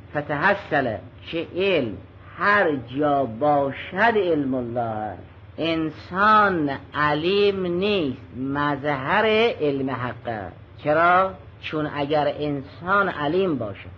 فتحصل که علم هر جا باشد علم الله، انسان علیم نیست، مظهر علم حقه. چرا؟ چون اگر انسان علیم باشه،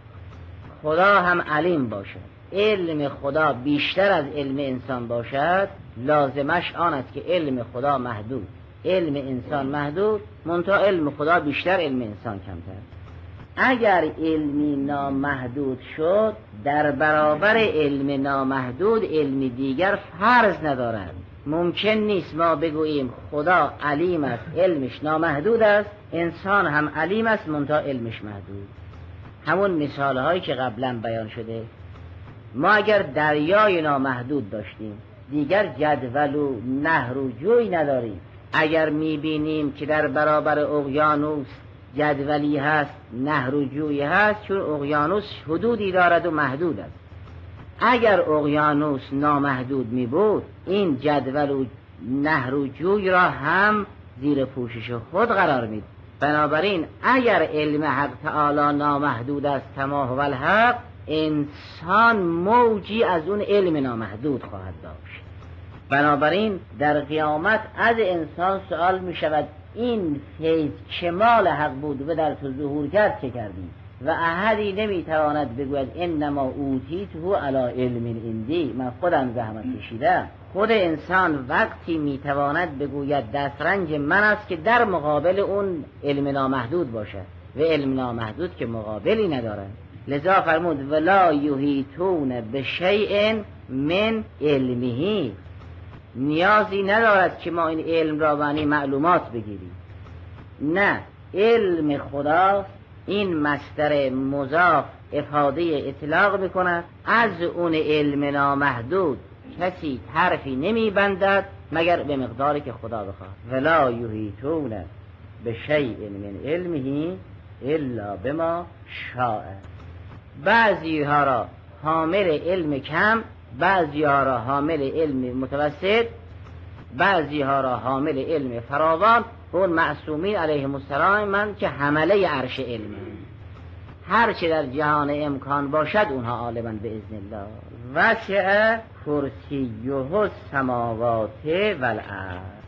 خدا هم علیم باشه، علم خدا بیشتر از علم انسان باشد، لازمش آن است که علم خدا محدود، علم انسان محدود، منتها علم خدا بیشتر، علم انسان کمتر. اگر علمی نامحدود شد، در برابر علم نامحدود علم دیگر فرض ندارد. ممکن نیست ما بگوییم خدا علیم است، علمش نامحدود است، انسان هم علیم است، منتها علمش محدود. همون مثال هایی که قبلا بیان شده، ما اگر دریای نامحدود داشتیم، دیگر جدول و نهر و جوی نداریم. اگر میبینیم که در برابر اقیانوس جدولی هست، نهر و جوی هست، چون اقیانوس حدودی دارد و محدود است. اگر اقیانوس نامحدود می بود، این جدول و نهر و جوی را هم زیر پوشش خود قرار می داد. بنابراین اگر علم حق تعالی نامحدود است کما هو الحق، انسان موجی از اون علم نامحدود خواهد داشت. بنابراین در قیامت از انسان سوال می شود این فیض کمال حق بود و در تو ظهور کرد چه کردی؟ و احدی نمیتواند بگوید انما اوتیته علی علم عندی، من خودم زحمت کشیدم. خود انسان وقتی میتواند بگوید دسترنج من است که در مقابل اون علم نامحدود باشد، و علم نامحدود که مقابلی ندارد. لذا فرمود ولا یحیطون بشیء من علمه، نیازی ندارد که ما این علم را معنی معلومات بگیریم. نه، علم خدا این مصدر مضاف افاده اطلاق میکند، از اون علم نامحدود کسی حرفی نمی بندد مگر به مقداری که خدا بخواد. ولا یحیطون بشیء من علمه الا بما شاء. بعضی ها را حامل علم کم، بعضی ها را حامل علم متوسط، بعضی ها را حامل علم فراوان. اون معصومین علیهم السلام من که حمله عرش علم، هر چه در جهان امکان باشد اونها عالماً باذن الله. وسع کرسیه السماوات والارض.